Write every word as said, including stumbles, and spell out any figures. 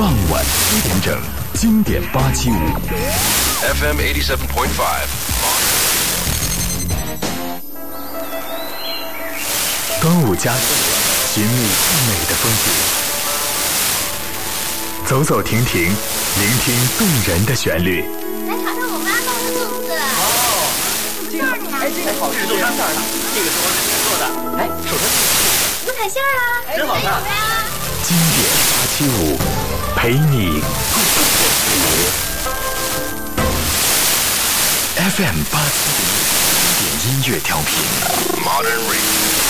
傍晚七点整，经典八七五 F M eighty-seven point five。 端午佳节，寻觅最美的风景，走走停停，聆听动人的旋律。 来尝尝我妈弄的粽子。 哦，这个，哎，这个好吃，豆沙馅的，这个是我奶奶做的。哎，手上这个五彩馅儿啊， 真好看。 经典八七五，陪你共过节。F M 八七五，经典音乐调频 Modern Radio。